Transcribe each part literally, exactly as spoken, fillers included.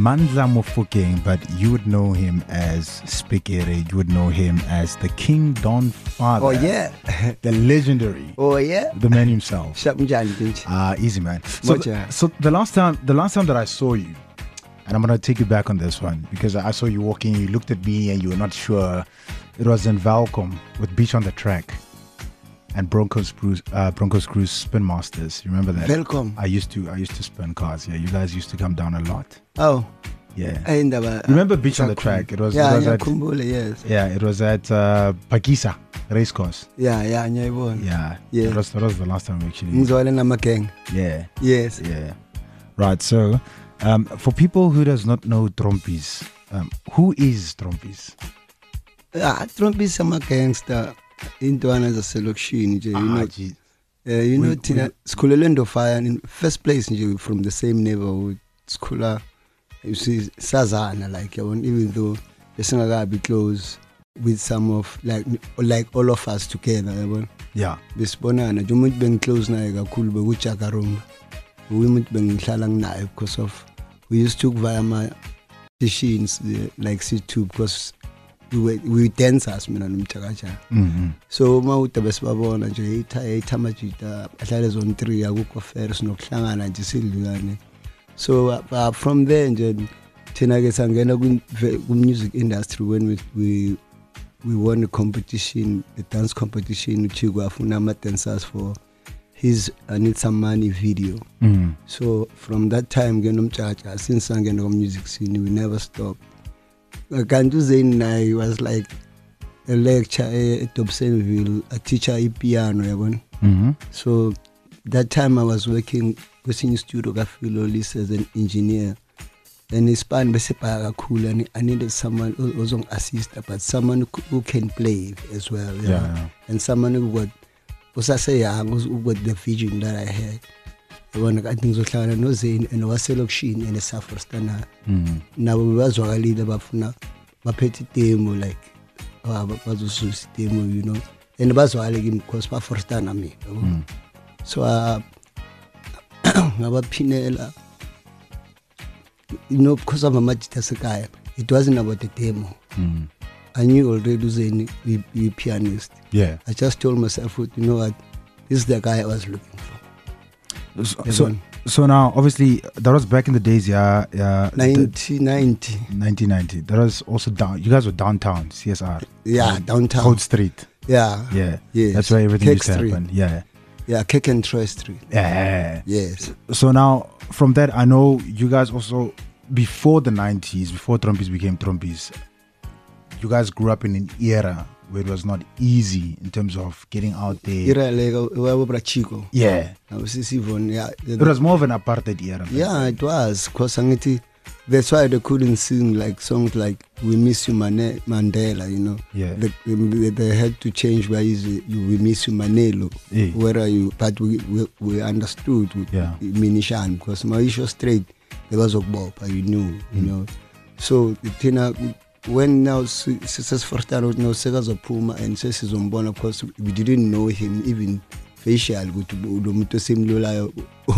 Mandla Mofokeng, but you would know him as Spikere. You would know him as the King Don Father. Oh yeah, the legendary. Oh yeah, the man himself. Ah, uh, easy man. So, the, so the last time, the last time that I saw you, and I'm gonna take you back on this one because I saw you walking. You looked at me and you were not sure. It was in Valcom with Beach on the Track and Broncos Cruise, uh, Broncos Cruise Spin Masters. You remember that? Welcome. I used to, I used to spin cars. Yeah, you guys used to come down a lot. Oh, yeah. I never, remember Beach on the Track? It was, yeah, it was yeah, at, Kumbule, yes. Yeah, it was at uh, Pakisa Racecourse. Yeah, yeah, yeah, yeah. Yeah, that was, that was the last time we actually. Gang. Yeah. Yes. Yeah. Right. So, um, for people who does not know Trompies, um, who is Trompies? Ah, Trompies is a gangster. Into another selection, you know. Uh, you know, Tina, Skulelendo Fire in first place you from the same neighborhood, Skula, you see, Sazana, like, even though the singer got be close with some of, like, like all of us together. Yeah. This bonana, you might be close now, cool, but which I room. We might be shalang now because of, we used to via my machines, like C two, because we were, we dancers mina nomthakaja. Mhm. So mawude besibabona nje itha ethamajita ahlale zone three akukho fair sinokuhlangana nje sidlulane. So uh, from there nje thina ke sangena ku music industry when we we we won a competition, a dance competition uChigwa afuna ama dancers for his I Need Some Money video. Mm. So from that time ke nomthakaja since sangena ku music scene we never stopped. Kantu Zain I was like a lecturer at Dobsonville, a teacher at piano, yabona. Mm-hmm. So that time I was working in studio Gafilo as an engineer. And in Spain, cool, and I needed someone who was an assistant, but someone who can play as well. Yeah, yeah. And someone who got, was I say, I was who got the vision that I had. When I think so, I know Zain and was a location in a South Stana. Now we was a leader, but now, but petty demo like, oh, but was also demo, you know. And the was all again because for first time me. So, uh, about Pinella, you know, because of a magic guy, it wasn't about the demo. Mm. I knew already Zain be be pianist. Yeah. I just told myself, you know what, this is the guy I was looking for. So, so, so now, obviously, that was back in the days, yeah. yeah nineteen ninety. nineteen ninety. That was also down. You guys were downtown, C S R. Yeah, downtown. Cold Street. Yeah. Yeah. Yes. That's where everything Cake used to Street. happen. Yeah. Yeah, Cake and Troy Street. Yeah. Yes. So now, from that, I know you guys also, before the nineties, before Trompies became Trompies, you guys grew up in an era where it was not easy in terms of getting out there. Era like Chico. Yeah. Yeah. It was more of an apartheid era. Yeah, it was. Because that's why they couldn't sing like songs like "We Miss You Mane- Mandela," you know. Yeah. They, they, they had to change where is it, "We Miss You Manelo." Yeah. Where are you? But we we, we understood with yeah. Minishan because Maisha Straight there was a bob, you knew, you mm. know. So Tina. When now Sisters first time no Segas of Puma and Sisters on Bon, of course, we didn't know him even facial. Go to to same Lola.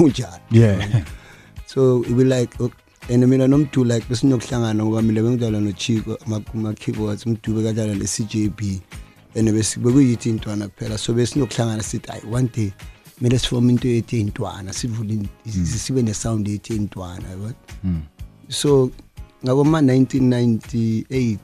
Yeah. So we like, and I mean, I'm too like, there's no clang and I'm living down on a cheap, my keyboards, I'm too big than the C J P. And we eating to an appella. So there's no clang and I said, I want to, made us form into eighteen to one. I see even the sound eighteen to one. So, Ngaboma nineteen ninety-eight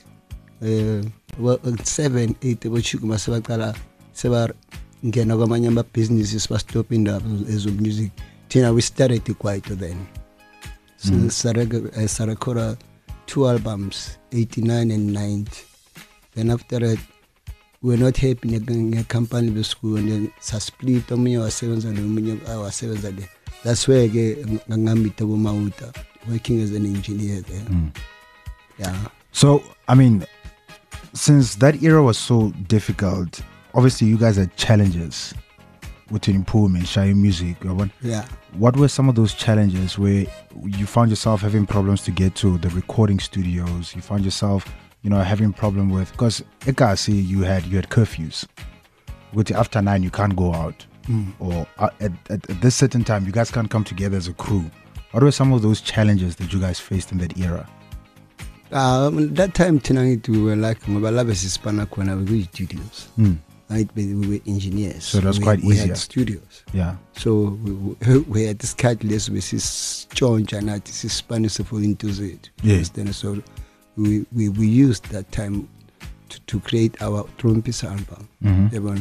uh well seven eight bochukuma sebaqala seba ngena kwamanye ama businesses ba stop indaba ezo music thina we started quite then so mm. Sarega Sarakora two albums eighty-nine and ninety. Then after that we're not happy in a company the school and then sa split omunye wa sevenza nomunye wa sevenza there. That's where ke ngambita bomauta working as an engineer there. Mm. Yeah. So, I mean, since that era was so difficult, obviously you guys had challenges with your improvement, sharing music. Yeah. What were some of those challenges where you found yourself having problems to get to the recording studios? You found yourself, you know, having problem with, because Ekasi, you had you had curfews. With after nine, you can't go out. Mm. Or at, at, at this certain time, you guys can't come together as a crew. What were some of those challenges that you guys faced in that era? Um, that time tonight we were like ngoba la besispana khona we were studios. Mm. Right, we were engineers. So it was we, quite we easier. Had studios. Yeah. So we, we, we had this catalyst with this John Janat, this Spanish for into it. Yeah. So we, we, we used that time to, to create our Trumpis album. Mm-hmm.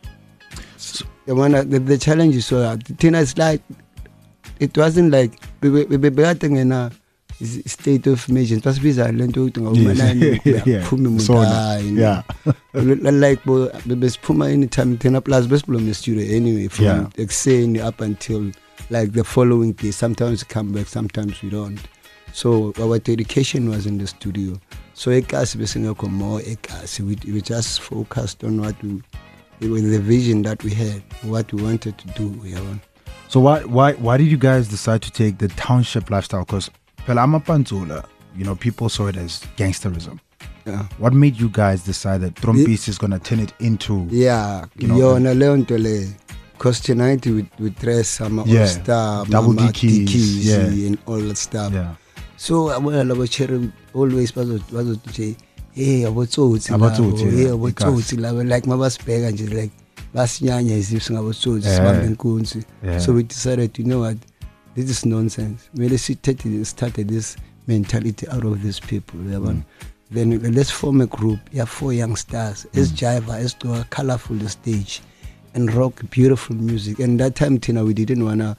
So, the, the, the challenge is so that it's like it wasn't like we were we were in a state of emergency. It was bizarre. Yeah. Yeah. Like the best puma anytime ten plus best blow in the studio anyway from Yeah. like saying up until like the following day. Sometimes we come back, sometimes we don't. So our dedication was in the studio. So ekas besinga more ekas we we just focused on what we with the vision that we had, what we wanted to do. Yeah. So why why why did you guys decide to take the township lifestyle? Because Pelama Panzula, you know, people saw it as gangsterism. Yeah. What made you guys decide that Trumpis is gonna turn it into? Yeah, you know, yona leyo nto le. Because tonight we we dress some yeah, all star, double Mama, D keys, keys yeah, and all that stuff. Yeah. So abona labo cherry always bazo bazo say, hey, abotsotsi Abotsotsi, labo, hey, yeah, abotsotsi labo, like mabasibheka nje like basinyanya as if singabotsotsi Yeah. sibambe inkunzi. Yeah. So we decided, you know what, this is nonsense. Maybe we started this mentality out of these people. Mm. Then let's form a group. You have four young stars. Mm. As Jiva, as to a colorful stage, and rock beautiful music. And that time, Tina, we didn't wanna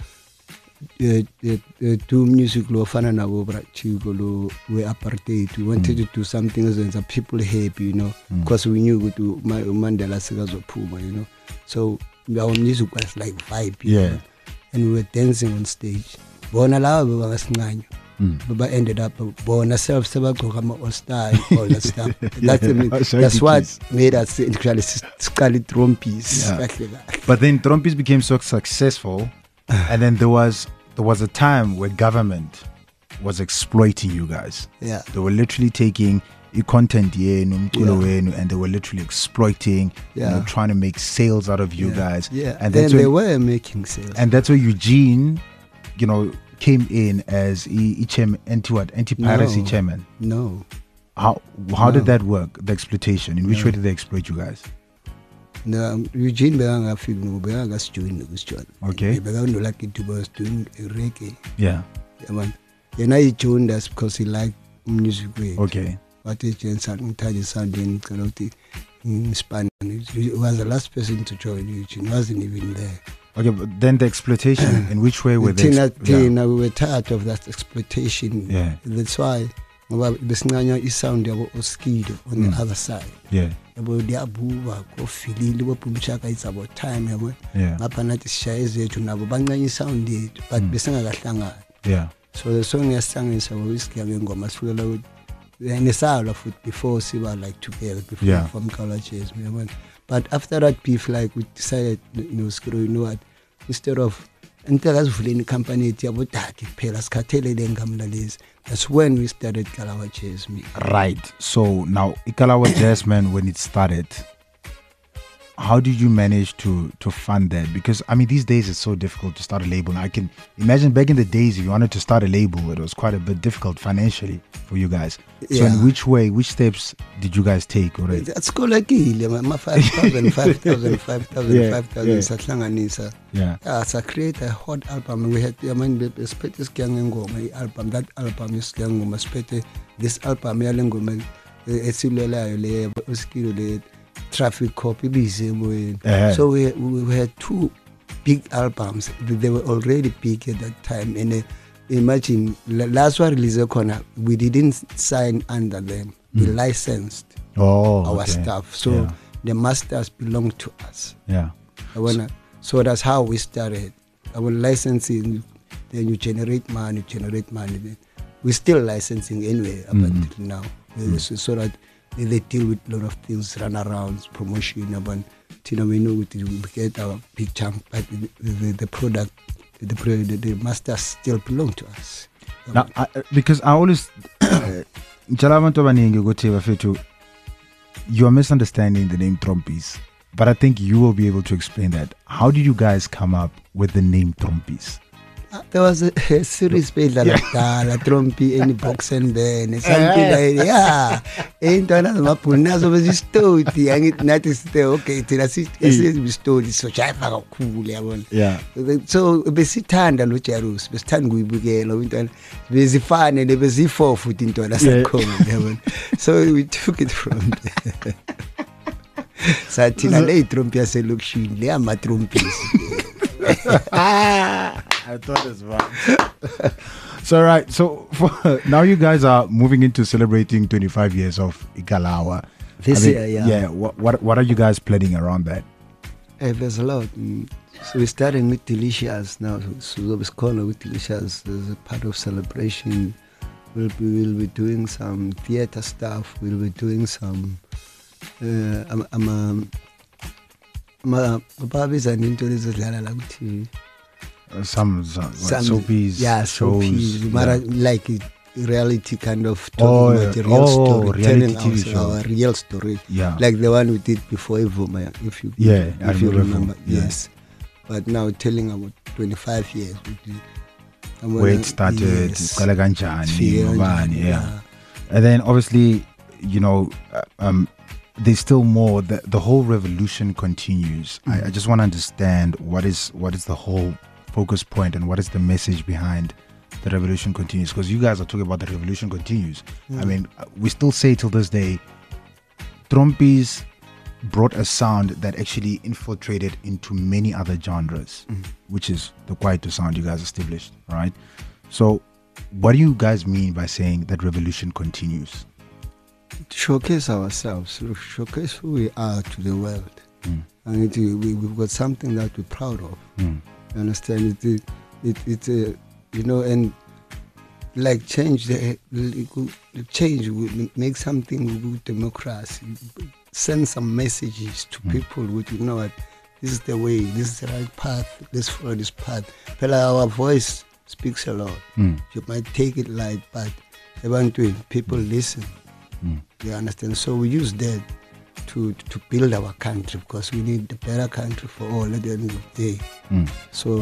uh, uh, uh, do music lo fana na wo brachiko lo we apartheid. We wanted mm. to do something that people happy, you know, because mm. we knew to Mandela Sigazo Puma, you know. So our music was like vibe, yeah. know? And we were dancing on stage. Bona lava baba Baba ended up bona self sebagqoka all star and all that stuff. That's the, that's what made us actually Scully Trumpis. Yeah. But then Trumpis became so successful, and then there was there was a time where government was exploiting you guys. Yeah, they were literally taking your content yenu, yeah. and they were literally exploiting, yeah. you know, trying to make sales out of you yeah. guys. Yeah, and then they were making sales. And that's where Eugene, you know, came in as e, e chairman, anti what, anti-piracy no. chairman. No. How how no. did that work? The exploitation. In which no. way did they exploit you guys? No, Eugene Beranga fig no Beranga join the question. Okay. Beranga like it was doing reggae. Yeah. Yeah, man. You know he joined us because he liked music. Way. Okay. What he changed and Taji Sandin in Spanish. He was the last person to join Eugene. Wasn't even there. Okay, but then the exploitation, in which way were they? Tina, Tina, we were tired of that exploitation. Yeah. That's why Besnanya is sound of Oskido on mm. the other side. Yeah. About the Abuba, Kofili, Liverpool, it's about time. Yeah. Mapanat is Shaze to Nabanga sound it, but Besanga. Yeah. So the song I sang is a whiskey and go much full and the sound of it before Siva like together before yeah. from colleges. But after that beef, like we decided, you know, screw, you know what, instead of until us fully company, that's when we started Kalawa Jazz Me. Right. So now Kalawa Jazz Man, when it started, how did you manage to to fund that? Because I mean, these days it's so difficult to start a label. I can imagine back in the days, if you wanted to start a label, it was quite a bit difficult financially for you guys. So yeah. in which way, which steps did you guys take already? That's cool, like five thousand, five thousand, five thousand, yeah, five thousand, yeah. Satlanganisa. Yeah. Yeah, so create a hot album. We had, I mean, Spete Skango, my album, that album is Skango, my Spete, this album, Yalango, my Esilula, Uskilo, Traffic Copy, busy. Uh-huh. So we, we had two big albums. They were already big at that time. And uh, imagine, last one release we didn't sign under them. We mm. licensed oh, our okay. stuff. So yeah. the masters belong to us. Yeah. So, so that's how we started. Our licensing, then you generate money, you generate money. Then we're still licensing anyway up mm-hmm. until now. Mm. So, so that they, they deal with a lot of things, run around, promotion, about you know, we know we get our big chunk, but the, the, the product, the, the, the masters still belong to us. Now, I, because I always, you are misunderstanding the name Trumpis, but I think you will be able to explain that. How did you guys come up with the name Trumpis? There was a, a series page like that, Trumpy, any box and then something like yeah. Ain't one of my punas over the story. And it not is okay. Till I see a story, so I found cool. Yeah. So basic time and which I was, but stand we began, busy fun and a busy four foot into us. So we took it from there. Satina lei Trumpia se look she lea ma Trumpis. I thought as well. So right, so for, now you guys are moving into celebrating twenty-five years of Ikalawa. This I mean, year, yeah. Yeah. What what what are you guys planning around that? Hey, there's a lot. Mm. So we're starting with Delicious now. So it's called with Delicious as a part of celebration. We'll be we'll be doing some theater stuff. We'll be doing some. Uh, I'm I'm um, my Bobby's and into this T V. Uh, some some, some soapies, yeah, shows, soapies, yeah. like it, reality kind of oh, talking about the real oh, story, reality telling T V us show. our real story, yeah, like the one we did before Evoma, if you yeah, if I you remember, remember, yeah. yes. But now telling about twenty-five years, where it started, yes. yeah. yeah, and then obviously, you know, um. there's still more. The, the whole revolution continues. Mm. I, I just want to understand what is what is the whole focus point and what is the message behind the revolution continues, because you guys are talking about the revolution continues. Mm. I mean, we still say till this day, Trompies brought a sound that actually infiltrated into many other genres, mm. which is the Kwaito sound you guys established, right? So what do you guys mean by saying that revolution continues? To showcase ourselves, to showcase who we are to the world. Mm. And it, we, we've got something that we're proud of. Mm. You understand? It, it, it, it uh, you know, and like change, the change, make something with democracy, send some messages to mm. people with, you know what, this is the way, this is the right path, let's follow this path. But our voice speaks a lot. Mm. You might take it light, but eventually people listen. Mm. You understand? So we use that to to build our country, because we need a better country for all at the end of the day. Mm. So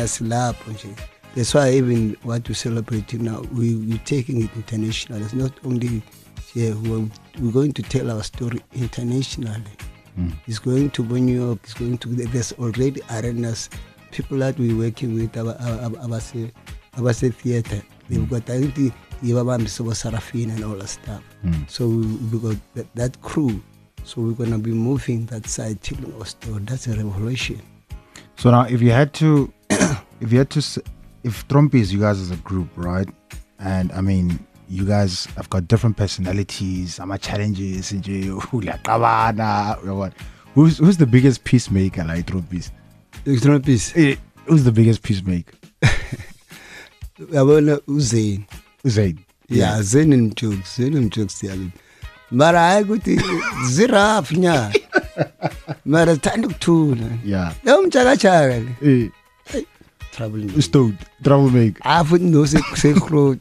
that's why even what we're celebrating now, we, we're taking it international. It's not only here, we're, we're going to tell our story internationally. Mm. It's going to New York, it's going to, there's already arenas, people that we're working with, our, our, our, our, our theater. They've got, I think, Sarafina and all that stuff. Mm. So we, we got that, that crew. So we're gonna be moving that side, telling our story. That's a revolution. So now, if you had to, if you had to, if Trompies, you guys as a group, right? And I mean, you guys have got different personalities. I'm a challenges. Who's who's the biggest peacemaker, like Trompies? Trompies. Who's the biggest peacemaker? I wanna Uzain. Zaid. Yeah, Zain and jokes, Zain and jokes. Mara, I go to Ziraf, nya. Mara, Tanduk too. Yeah. Don't chaga chaga. Trouble. Stone. Troublemaker. I wouldn't know say say road.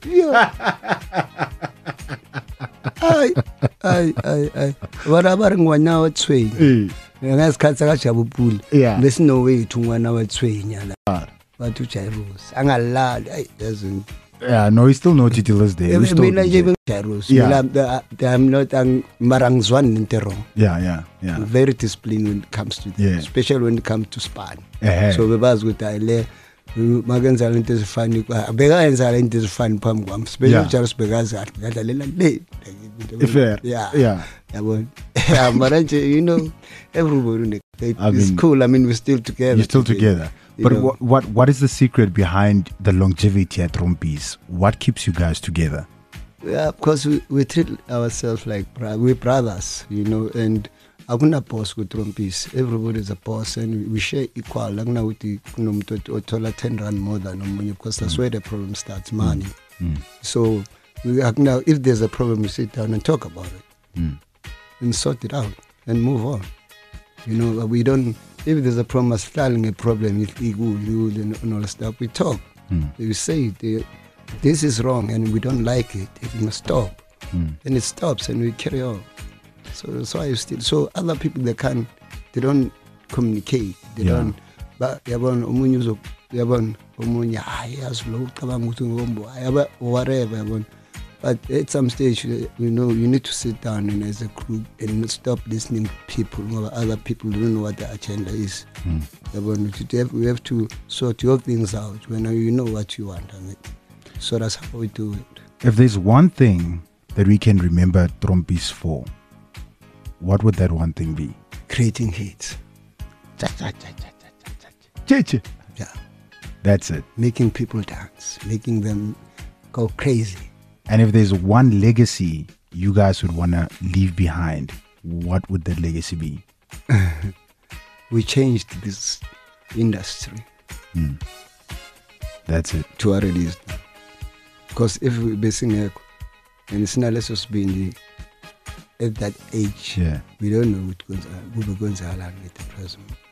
Ay, ay, ay, ay. What about one now at Sway? And that's Katsaga pool. Yeah. There's no way to one hour at Sway. But to Chairos. I'm a lad. I doesn't. Yeah, no, he's still not till this day. I mean, yeah. I'm not a marangzwan in terror. Yeah, yeah, yeah. Very disciplined when it comes to, yeah. especially when it comes to span. Uh-huh. So we was with Ile, Magan Zalent is fun. Bega and Zalent is fun. Pam, especially Charles Begas at Fair. Yeah, yeah. Yeah, but you know, everybody. It's cool. I mean, we're still together. You're still together. But what, what what is the secret behind the longevity at Trompies? What keeps you guys together? Yeah, because we, we treat ourselves like we're brothers, you know, and I'm not a boss with Trompies. Everybody's a boss, and we share equal. Like now with the ten rand more than money, because that's mm. where the problem starts, money. Mm. So we are now, if there's a problem, we sit down and talk about it mm. and sort it out and move on. You know, we don't. If there's a problem, starting a problem, if ego, you and all that stuff, we talk. Mm. We say, this is wrong and we don't like it. It must stop. Mm. And it stops and we carry on. So that's why you still, so other people, they can't, they don't communicate. They yeah. don't, but they want, omunye hayi yazi lo ucabanga ukuthi ngombo yaba whatever yabona. But at some stage, you know, you need to sit down and as a group and stop listening to people. Other people don't know what the agenda is. Mm. We have to sort your things out when you know what you want. I mean, so that's how we do it. If there's one thing that we can remember Trompies for, what would that one thing be? Creating hits. Yeah. That's it. Making people dance, making them go crazy. And if there's one legacy you guys would want to leave behind, what would that legacy be? We changed this industry. Mm. That's it. To what it is now. Because if we're basing it, and it's not less us being at that age, yeah. we don't know what we're going to happen at the present.